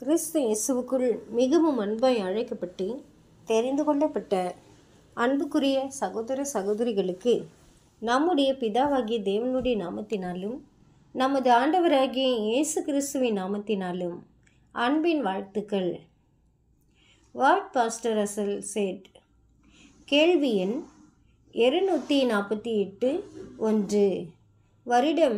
கிறிஸ்து இயேசுவுக்குள் மிகவும் அன்பாய் அழைக்கப்பட்டு தெரிந்து கொள்ளப்பட்ட அன்புக்குரிய சகோதர சகோதரிகளுக்கு நம்முடைய பிதாவாகிய தேவனுடைய நாமத்தினாலும் நமது ஆண்டவராகிய இயேசு கிறிஸ்துவின் நாமத்தினாலும் அன்பின் வாழ்த்துக்கள். What pastor Russell said. கேள்வி எண் 248. 1. வருடம்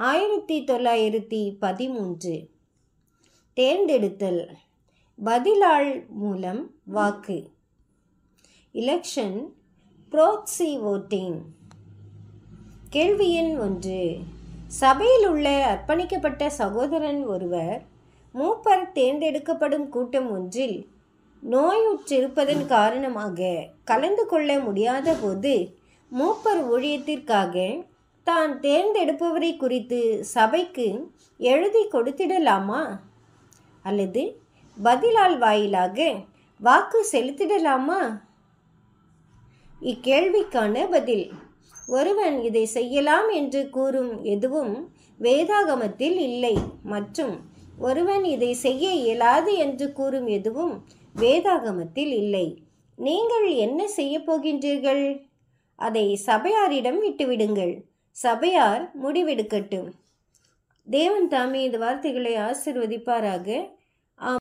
1913. தேர்ந்தெடுத்தல். பதிலாள் மூலம் வாக்கு. Election proxy voting. கேள்வி எண் 1. சபையில் உள்ள அர்ப்பணிக்கப்பட்ட சகோதரன் ஒருவர் மூப்பர் தேர்ந்தெடுக்கப்படும் கூட்டம் ஒன்றில் நோயுற்றிருப்பதன் காரணமாக கலந்து கொள்ள முடியாத போது மூப்பர் ஊழியத்திற்காக தான் தேர்ந்தெடுப்பவரை குறித்து சபைக்கு எழுதி கொடுத்திடலாமா அல்லது பதிலால் வாயிலாக வாக்கு செலுத்திடலாமா? இக்கேள்விக்கான பதில்: ஒருவன் இதை செய்யலாம் என்று கூறும் எதுவும் வேதாகமத்தில் இல்லை மற்றும் ஒருவன் இதை செய்ய இயலாது என்று கூறும் எதுவும் வேதாகமத்தில் இல்லை. நீங்கள் என்ன செய்ய போகின்றீர்கள்? அதை சபையாரிடம் விட்டுவிடுங்கள். சபையார் முடிவெடுக்கட்டும். தேவன் தாமே இந்த வார்த்தைகளை ஆசீர்வதிப்பாராக.